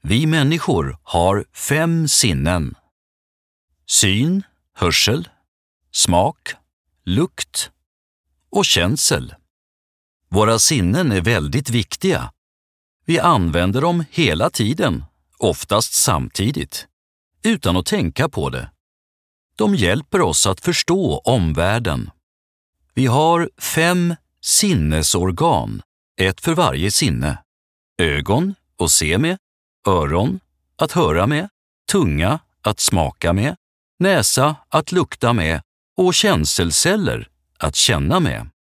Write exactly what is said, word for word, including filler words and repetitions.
Vi människor har fem sinnen. Syn, hörsel, smak, lukt och känsel. Våra sinnen är väldigt viktiga. Vi använder dem hela tiden, oftast samtidigt, utan att tänka på det. De hjälper oss att förstå omvärlden. Vi har fem sinnesorgan, ett för varje sinne. Ögon att se med, öron att höra med, tunga att smaka med, näsa att lukta med och känselceller att känna med.